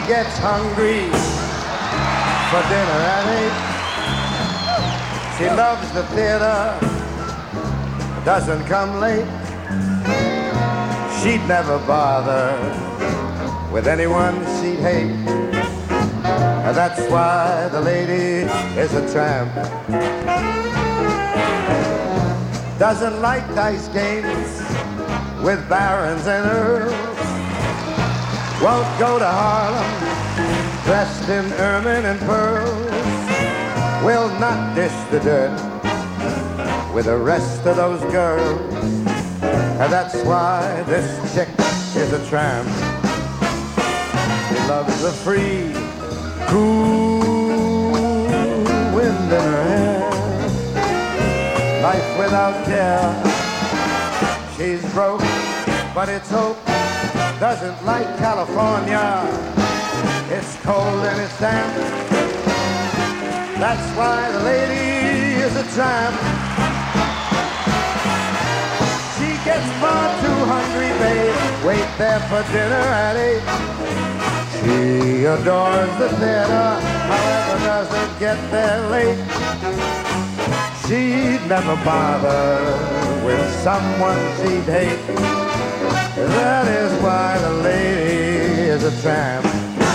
gets hungry for dinner at 8. She loves the theater, doesn't come late. She'd never bother with anyone she'd hate. That's why the lady is a tramp. Doesn't like dice games with barons and earls. Won't go to Harlem dressed in ermine and pearls. Will not dish the dirt with the rest of those girls. That's why this chick is a tramp. She loves the free, cool wind in her hair. Life without care. She's broke, but it's hope. Doesn't like California. It's cold and it's damp. That's why the lady is a tramp. She gets far too hungry, babe. Wait there for dinner at 8. She adores the theater, however doesn't get there late. She'd never bother with someone she'd hate. That is why the lady is a tramp.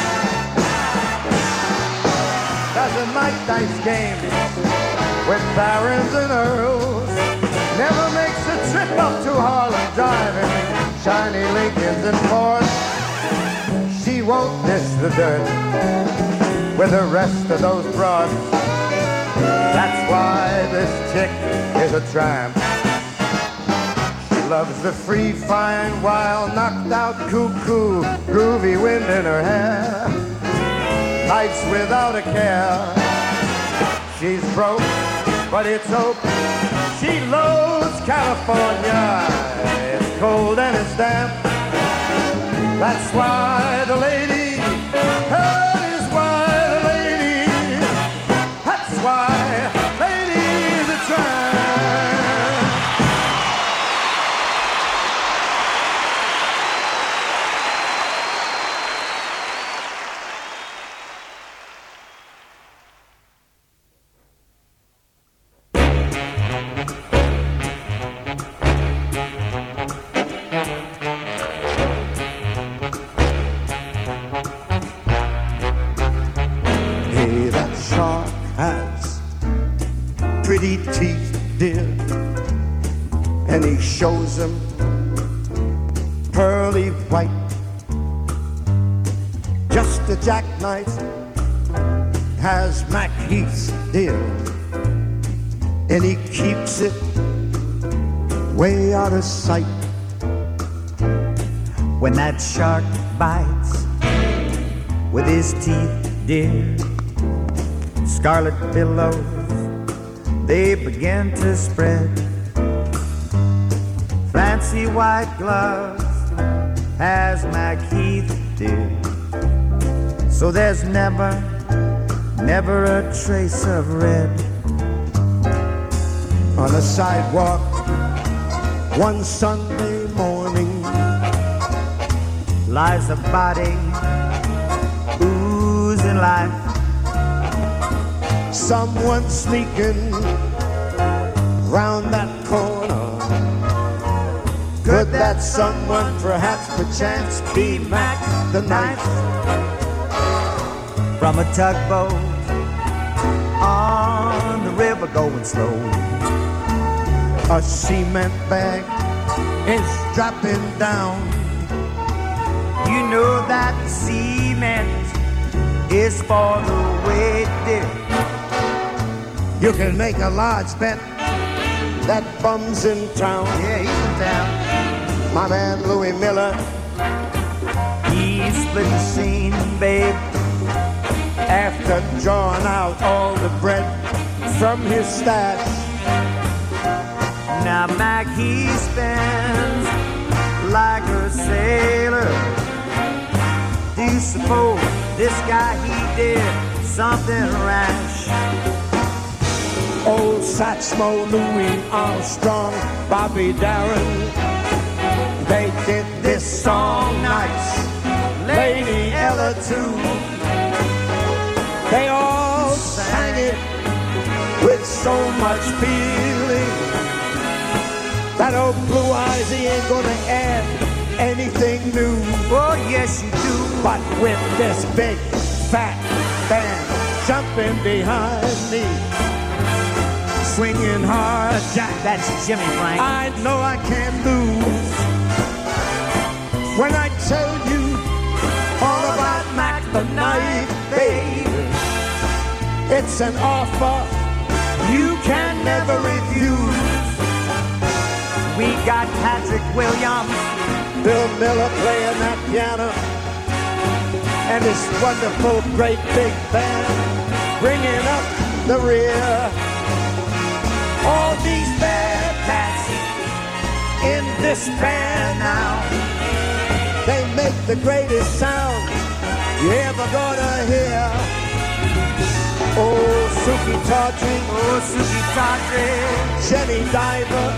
Doesn't like dice games with barons and earls. Never makes a trip up to Harlem driving shiny Lincolns and Fords. She won't dish the dirt with the rest of those broads. That's why this chick is a tramp. She loves the free, fine, wild, knocked out, cuckoo, groovy wind in her hair. Nights without a care. She's broke, but it's hope. She loathes California. It's cold and it's damp. That's why the lady, that is why the lady, that's why lady is a tramp. Teeth, dear, and he shows them pearly white, just a jackknife has Mac Heath's dear, and he keeps it way out of sight. When that shark bites with his teeth, dear, scarlet billows they begin to spread. Fancy white gloves has Mac Heath, dear. So there's never a trace of red. On the sidewalk one Sunday morning lies a body oozing life. Someone sneaking round that corner. Could that someone perhaps perchance be Mac the Knife? From a tugboat on the river going slow, a cement bag is dropping down. You know that cement is for the weight, dear. You can make a large bet that bum's in town. Yeah, he's in town. My man Louis Miller, he split the scene, babe, after drawing out all the bread from his stash. Now Mac, he spends like a sailor. Do you suppose this guy, he did something rash? Old Satchmo, Louis Armstrong, Bobby Darin, they did this song nice. Lady Ella too. They all sang it with so much feeling that old Blue Eyes, he ain't gonna add anything new. Oh, yes, you do. But with this big, fat band jumping behind me, swinging hard, Jack, that's Jimmy Frank. I know I can't lose when I tell you all about Mac the Knife, baby. It's an offer you can never refuse. We got Patrick Williams, Bill Miller playing that piano, and this wonderful, great big band bringing up the rear. All these bad cats in this band now, they make the greatest sound you ever gonna hear. Oh, Suki Tawdry, oh, Suki Tawdry, Jenny Diver,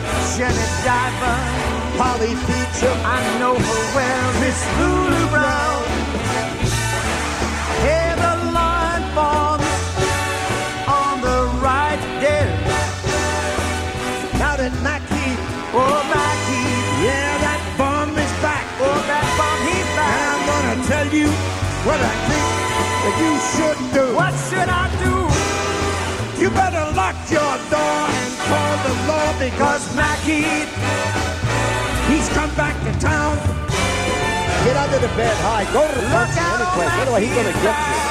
Polly Feature, I know her well, Miss Lulu Brown. Hey, the line forms on the right there. Now that Mackie, oh Mackie, yeah, that bum is back. Oh, that bum, he's back. And I'm gonna tell you what I think that you should do. What should I do? You better lock your door and call the law, because Mackie, he's come back to town. Get under the bed, hide. Go to the Look out, anyway. Anyway, he's gonna get you.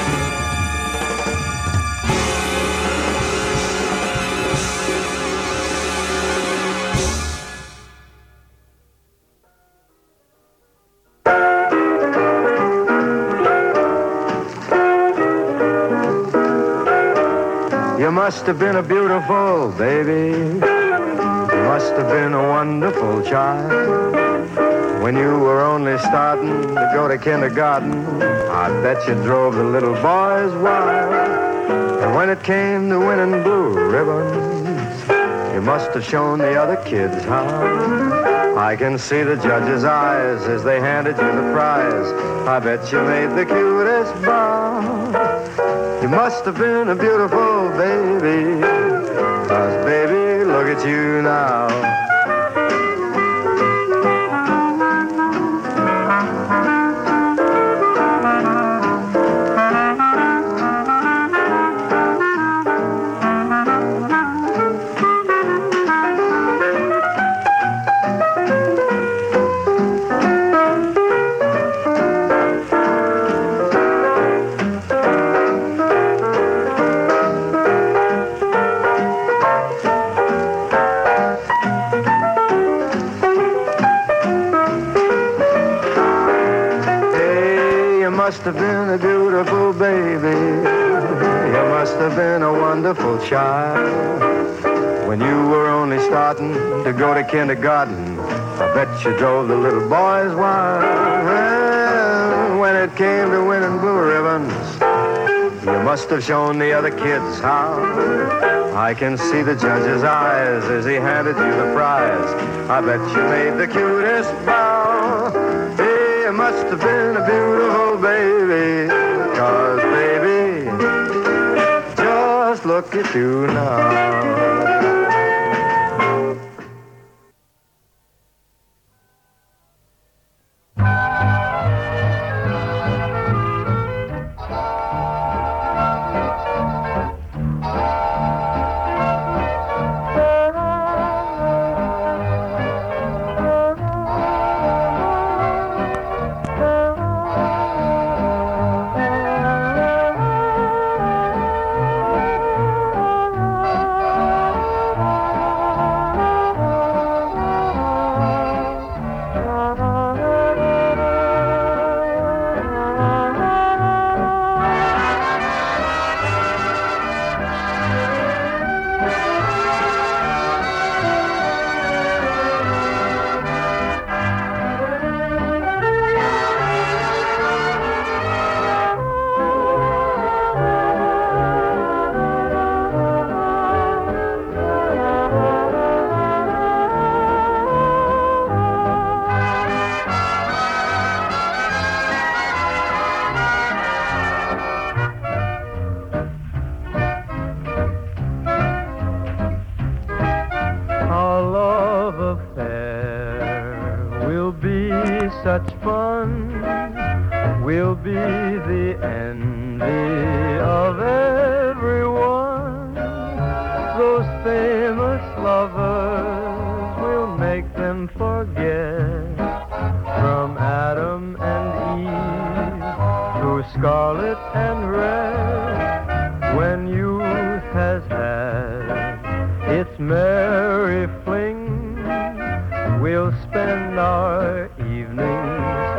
You must have been a beautiful baby. You must have been a wonderful child. When you were only starting to go to kindergarten, I bet you drove the little boys wild. And when it came to winning blue ribbons, you must have shown the other kids how. I can see the judge's eyes as they handed you the prize. I bet you made the cutest bow. You must have been a beautiful baby, 'cause baby, look at you now. Must have been a beautiful baby. You must have been a wonderful child. When you were only starting to go to kindergarten, I bet you drove the little boys wild. Well, when it came to winning blue ribbons, you must have shown the other kids how. I can see the judge's eyes as he handed you the prize. I bet you made the cutest bow. Hey, you must have been a beautiful baby, 'cause baby, just look at you now. affair will be such fun. We'll be the envy of everyone. Those famous lovers will make them forget from Adam and Eve to scarlet and red. When youth has had its merry fling, we'll spend our evenings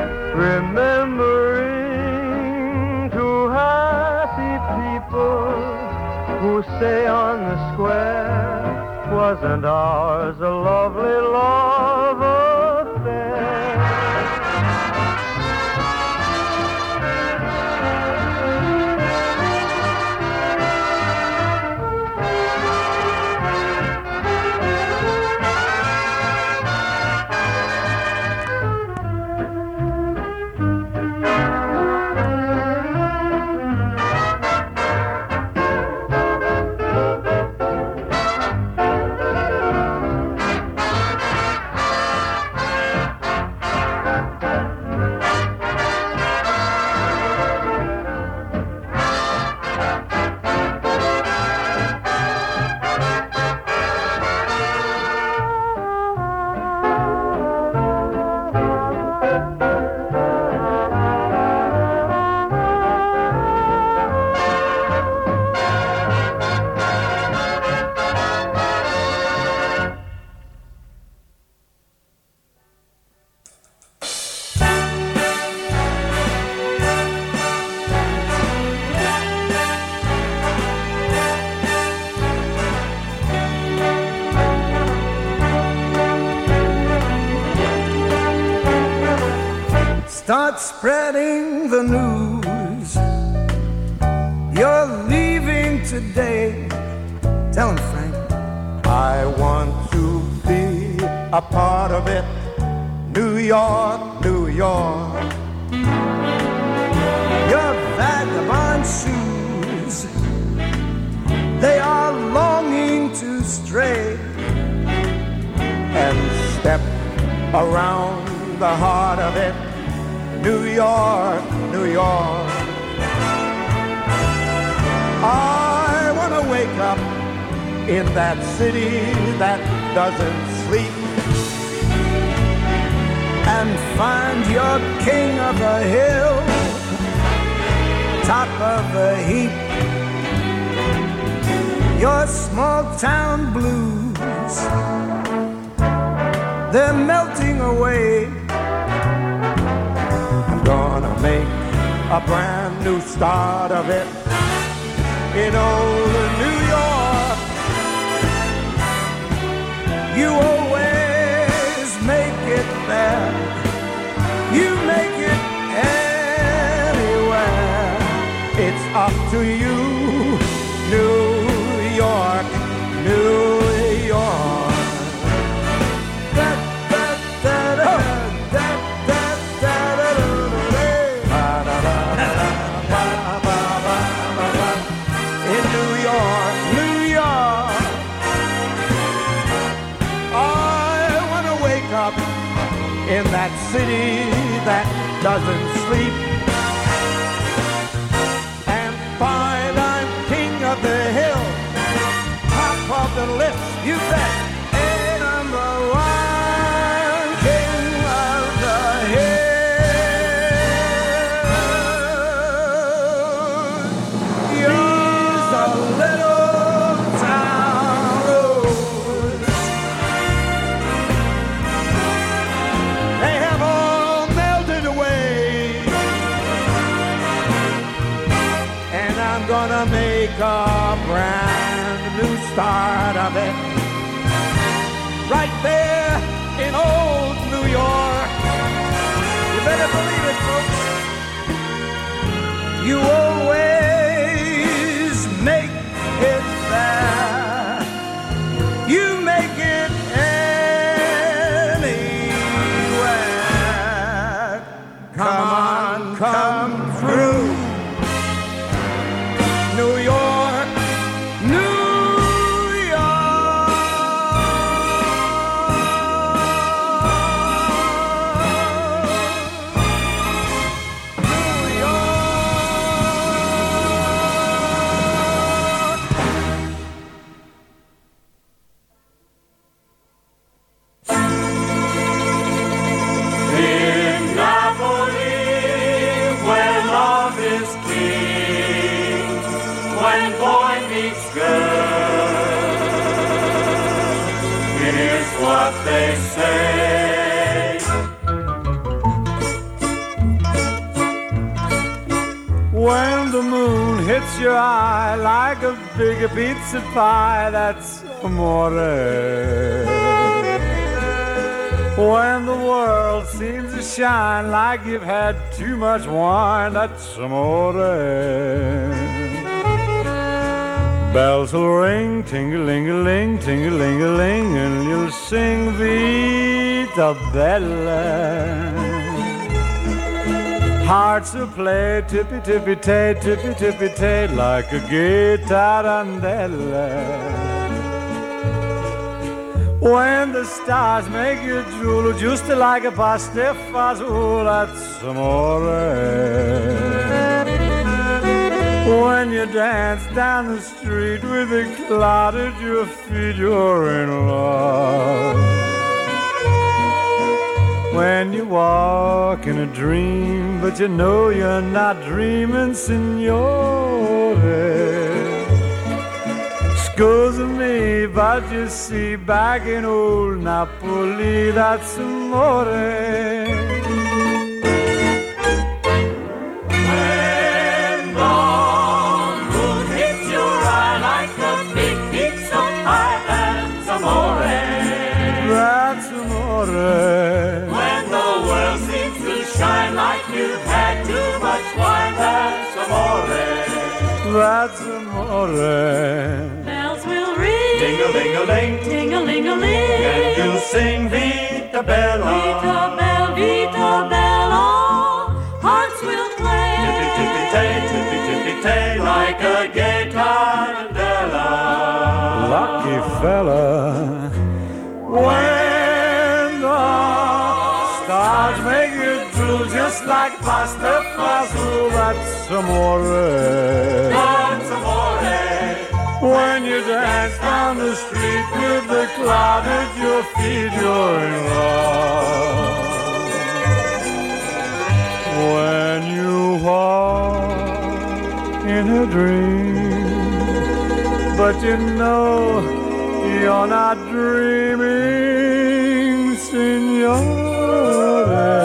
remembering two happy people who say on the square, wasn't ours a lovely love affair? Start spreading the news. You're leaving today. Tell him, Frank. I want to be a part of it. New York, New York. Your vagabond shoes, they are longing to stray And step around the heart of it. New York, New York. I want to wake up in that city that doesn't sleep and find your king of the hill, top of the heap. Your small town blues, they're melting away. Gonna make a brand new start of it in old New York. You always make it there. You make it anywhere. It's up to you, New York, New York. In that city that doesn't sleep and find I'm king of the hill, top of the list, you bet. Number one, king of the hill. These are little town roads. They have all melted away, and I'm gonna make a brand new start of it right there in old New York. You better believe it, folks. You always make it there. You make it anywhere. Come on, come through. New York, New York. hits your eye like a big pizza pie, that's amore. When the world seems to shine like you've had too much wine, that's amore. Bells will ring, ting-a-ling-a-ling, ting-a-ling-a-ling, and you'll sing Vita Bella. Hearts will play tippy-tippy-tay, tippy-tippy-tay, like a gay tarantella. When the stars make you drool, just like a pasta fazool, that's amore. When you dance down the street with a cloud at your feet, you're in love. When you walk in a dream, but you know you're not dreaming, signore. Scusa me, but you see, back in old Napoli, that's amore. When the world seems to shine like you've had too much wine, that's amore. That's amore. Bells will ring, ding-a-ling-a-ling, ting-a-ling-a-ling, and you'll sing Vita Bella. Vita Bella, Vita Bella. Hearts will play, tippy-tippy-tay, like a gay tarantella. Lucky fella. When the stars make you drool, just like pasta fazool, that's amore. That's amore. When you dance down the street with the cloud at your feet, you're in love. When you walk in a dream, but you know you're not dreaming, signore.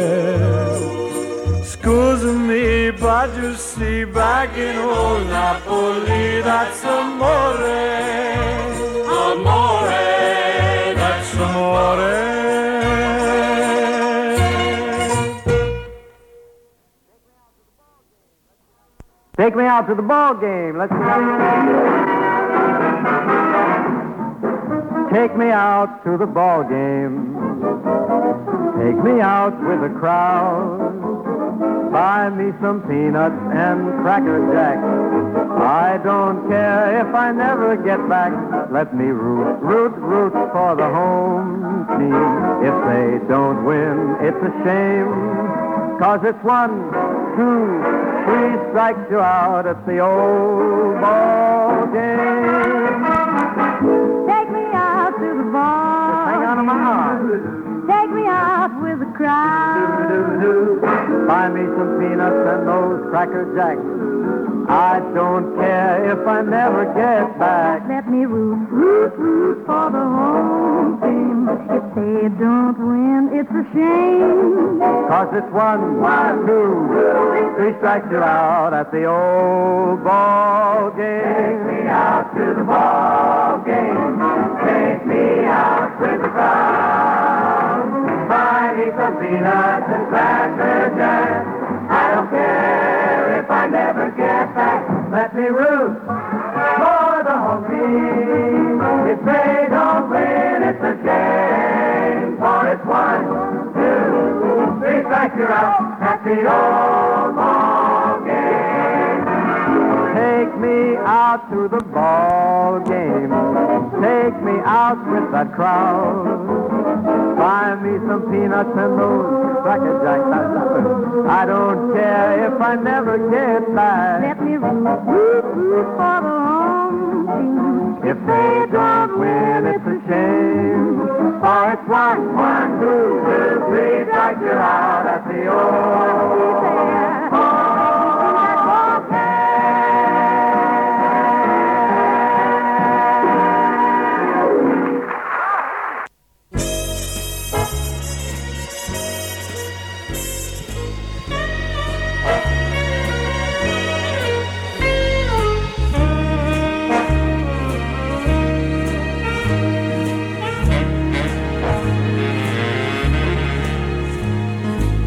Scusa me, but you see, back in old Napoli, that's amore. Amore, that's amore. Take me out to the ball game. Let's go. Take me out to the ball game. Take me out with a crowd. Buy me some peanuts and Cracker Jack. I don't care if I never get back. Let me root, root, root for the home team. If they don't win, it's a shame. 'Cause it's 1, 2, 3 strikes you out at the old ball game. Take me out to the ball. Hang on to my arm. Take me out with a crowd. Buy me some peanuts and those Cracker Jacks. I don't care if I never get back. Let me root, root, root for the home team. If they don't win, it's a shame. 'Cause it's 1, 2, 3 strikes you're out at the old ball game. Take me out to the ball game. Take me out with the crowd. Buy me some peanuts and Cracker Jack. I don't care if I never get back. Let me root for the home team. If they don't win, it's a shame. For it's 1, 2, 3 strikes you're out at the old ball game. Take me out to the ball game. Take me out with that crowd. Buy me some peanuts and those Cracker Jacks. I don't care if I never get back. Let me root, root, root for the home team. If they don't win, it's a shame. For it's 1, 2, 3 strikes you're out at the old ball game.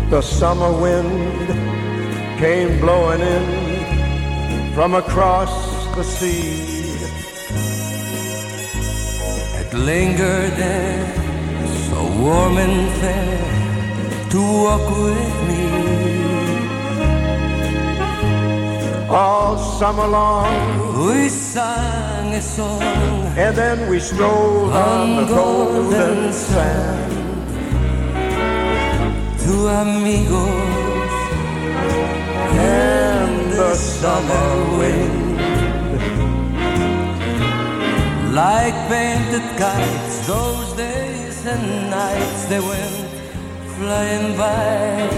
The summer wind came blowing in from across the sea. It lingered there, so warm and fair, to walk with me. All summer long we sang a song, and then we strolled on the golden sand. Two amigos and the summer wind, like painted kites, those days and nights they went flying by.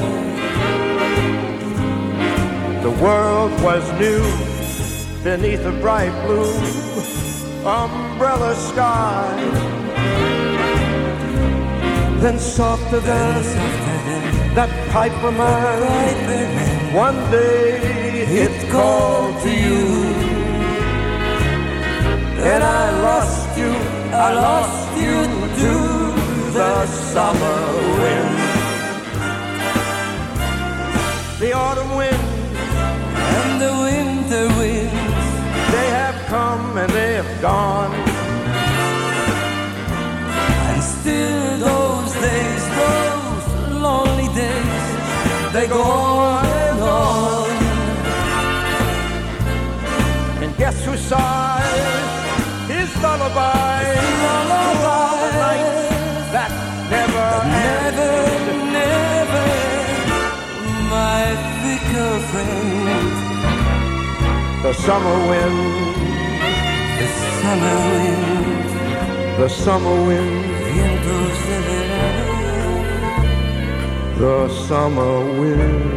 The world was new beneath a bright blue umbrella sky. Then softer than that pipe of mine, one day it called to you, and I lost you to the summer wind. The autumn wind and the winter winds, they have come and they have gone, and still those days, those lonely days, they go on and on. And guess who sighs his lullaby? That never my fickle friend. The summer wind, the summer wind, the summer wind, vientos de verano, the summer wind.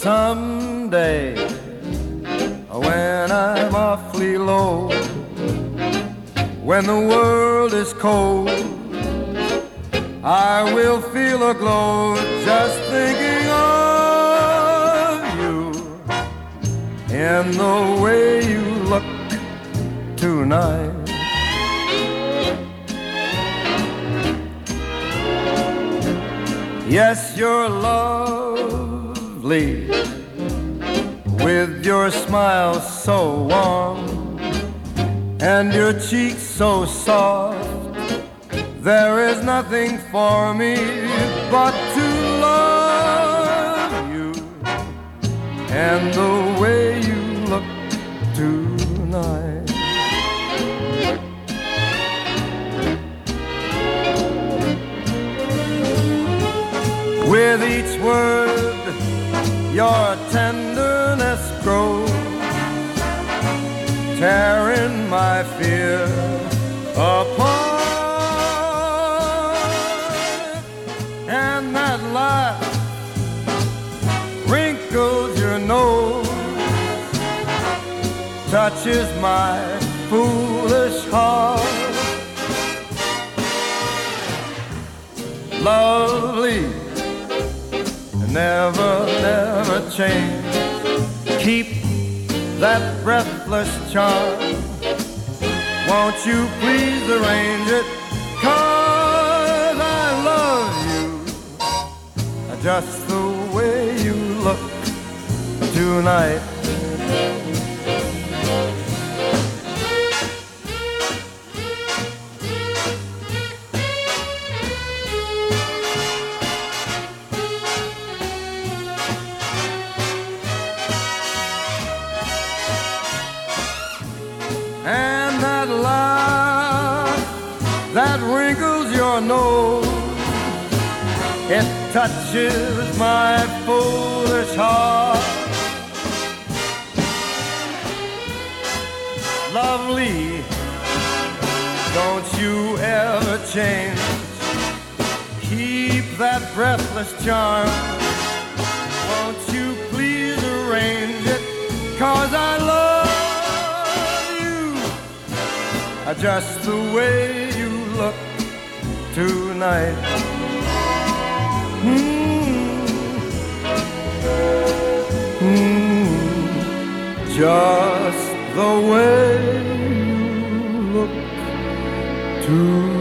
Someday, when I'm awfully low, when the world is cold, I will feel a glow just thinking of you in the way you look tonight. Yes, you're lovely, with your smile so warm and your cheeks so soft. There is nothing for me but to love you and the way you look tonight. With each word, your tenderness grows, tearing my fear apart. And that laugh wrinkles your nose, touches my foolish heart. Lovely, never, never change. Keep that breathless charm. Won't you please arrange it? 'Cause I love you just the way you look tonight. And that laugh that wrinkles your nose, it touches my foolish heart. Lovely, don't you ever change. Keep that breathless charm. Won't you please arrange it? 'Cause I love you just the way you look tonight. Just the way you look tonight.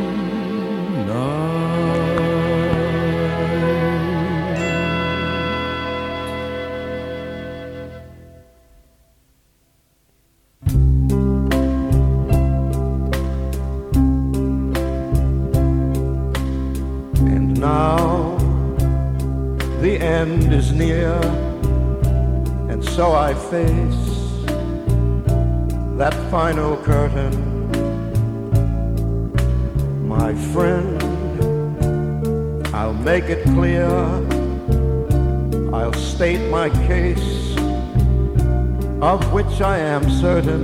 And now the end is near, and so I face that final curtain. My friend, I'll make it clear, I'll state my case, of which I am certain.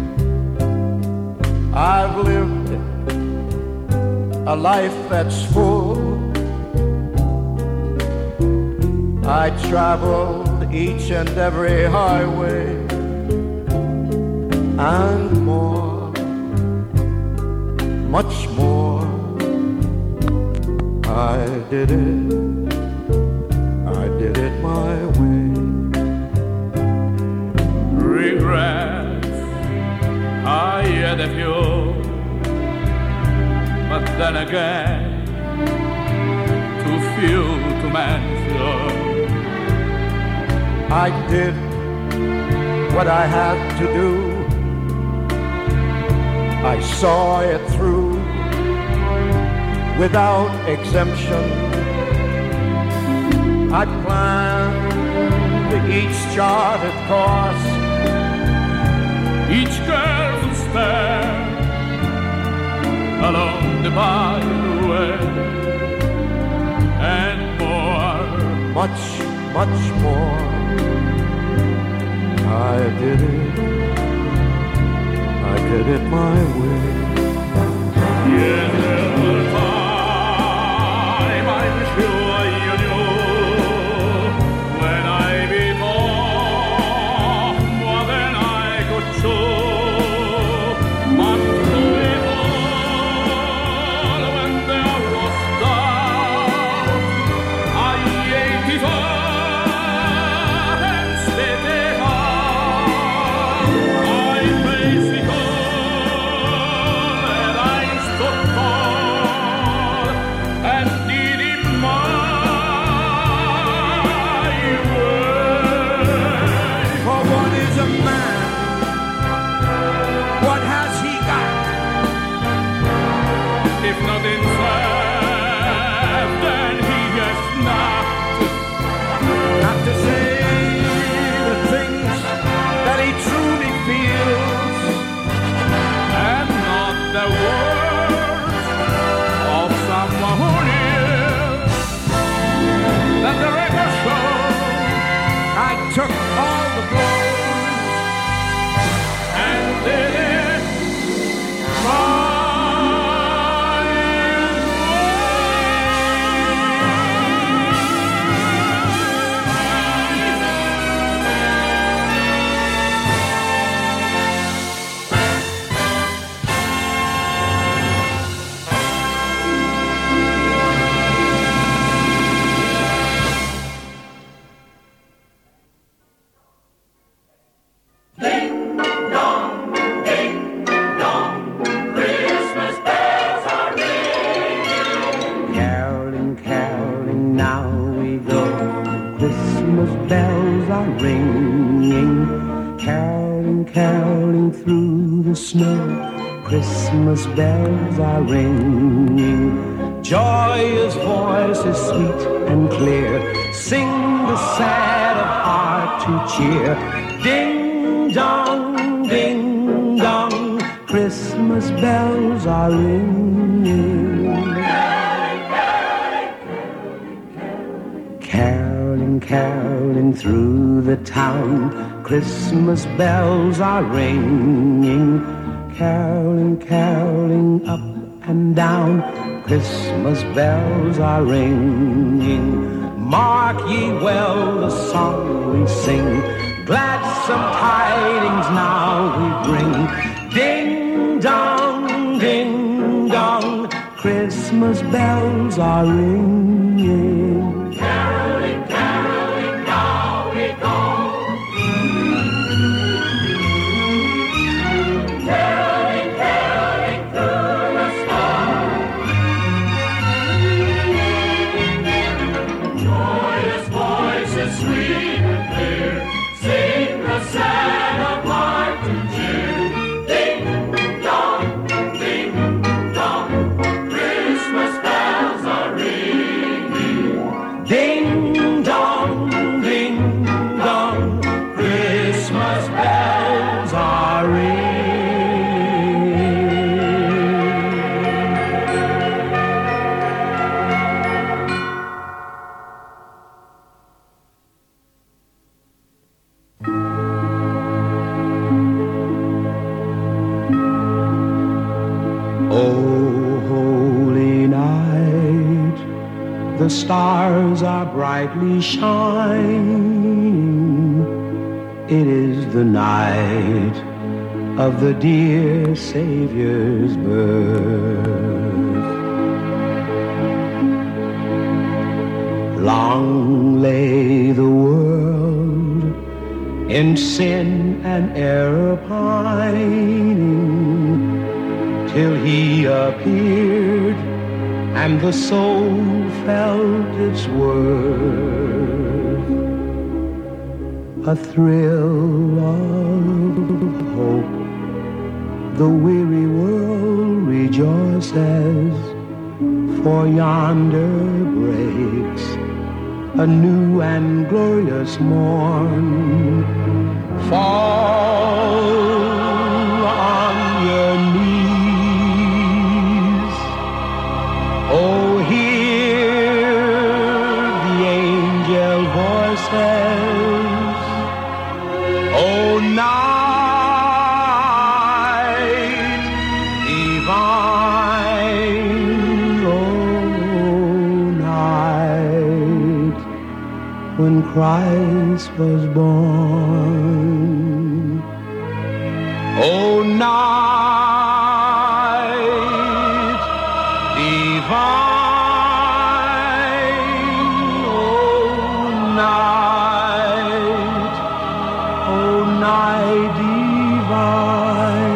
I've lived a life that's full. I traveled each and every highway and more, much more. I did it my way. Regrets, I had a few, but then again, too few to mention. I did what I had to do. I saw it through without exemption. I planned each charted course, each careful step along the byway, and more, much, much more. I did it my way. Yes, there was time I'm sure you knew when I are ringing, caroling, caroling through the snow. Christmas bells are ringing, joyous voices sweet and clear sing the sad of heart to cheer. Ding dong, ding dong, Christmas bells are ringing. Caroling, caroling through the town, Christmas bells are ringing. Caroling, caroling up and down, Christmas bells are ringing. Mark ye well the song we sing, gladsome tidings now we bring. Ding dong, ding dong, Christmas bells are ringing. Caroling, caroling, now we go. Caroling, caroling through the snow. Joyous voices sweet and clear sing the sad of heart to cheer. Ding dong, ding dong, Christmas bells are ringing. Ding dong, ding dong, Christmas bells are ringing. Oh, holy night, the stars are brightly shining. It is the night of the dear Savior's birth. Long lay the world in sin and error pining, till he appeared and the soul felt its worth. A thrill of hope, the weary world rejoices, for yonder breaks a new and glorious morn. Fall on your knees, oh, hear the angel voices, oh, night divine, oh, night when Christ was born, oh, night divine, oh, night divine.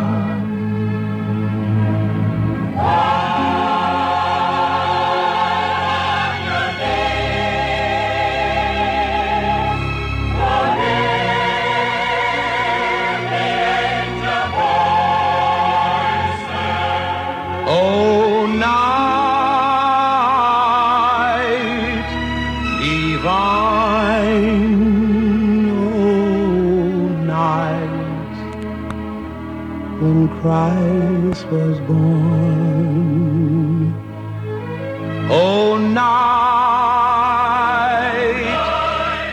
Oh, night divine, oh, night when Christ was born, oh, night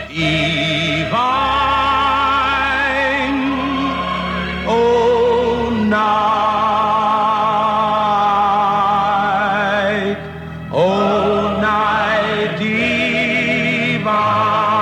divine, oh, night, oh, night divine.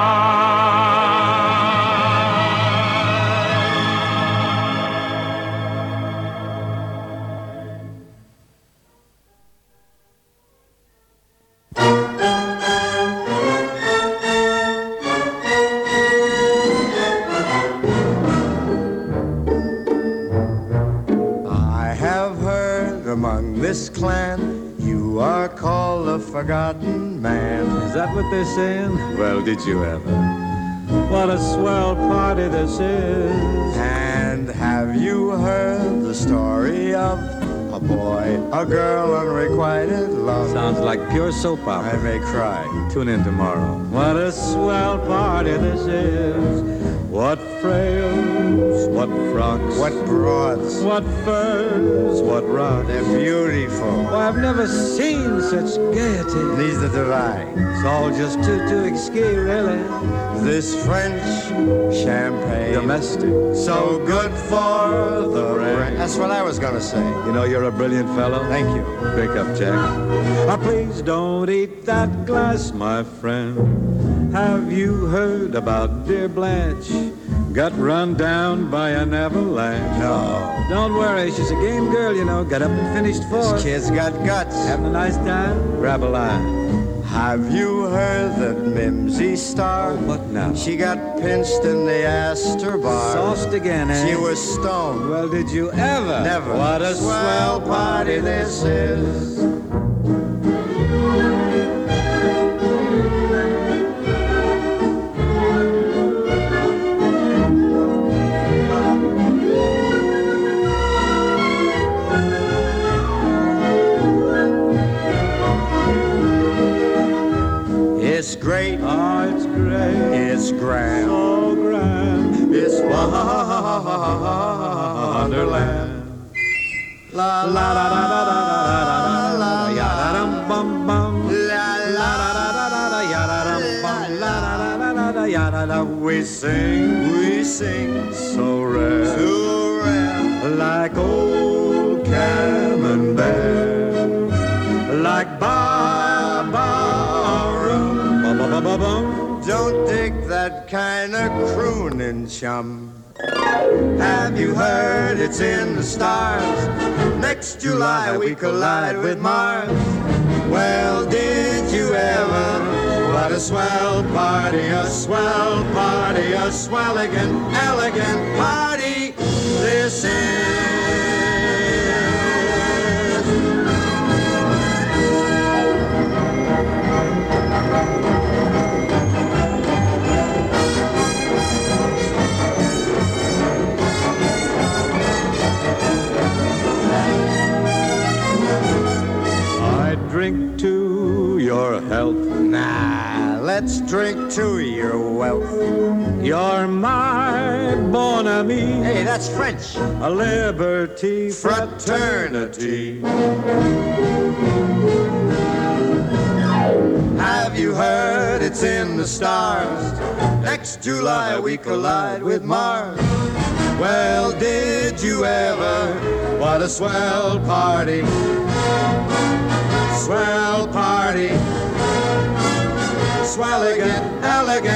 I have heard among this clan you are called a forgotten man. Is that what they're saying? Well, did you ever? What a swell party this is. And have you heard the story of a boy, a girl, unrequited love? Sounds like pure soap opera. I may cry. Tune in tomorrow. What a swell party this is. What frails, what frocks, What broads, what furs, what rocks. they're beautiful. Oh, I've never seen such gaiety. Neither do I. It's all just too exquis, really. This French champagne, Domestic. so good for the brain. That's what I was gonna say. You know you're a brilliant fellow. Thank you. Drink up, Jack. Oh, please don't eat that glass, my friend. Have you heard about dear Blanche? Got run down by an avalanche. No. Don't worry, she's a game girl, you know. Got up and finished fourth. This kid's got guts. Having a nice time? Grab a line. Have you heard that Mimsy Star? What now? She got pinched in the Astor Bar. Sauced again, eh? She was stoned. Well, did you ever? Never. What a swell party this is. It's great. Oh, it's great. It's grand. So grand. It's Wonderland. La la la la la la la Yada-dum bum bum. la la Yada-da. We sing so rare, to rare. like old Camembert, like Barbara. Ba-ba-ba-ba-bum. Don't dig that kind of crooning, chum. Have you heard it's in the stars? Next July we collide with Mars. Well, did you ever? What a swell party, a swell party, a swelligan, elegant party this is. I drink to your health. Nah, let's drink to your wealth. You're my bon ami. Hey, that's French. A liberty Fraternity. Have you heard it's in the stars? Next July we collide with Mars. Well, did you ever? What a swell party. Swell party. Swelligan, elegant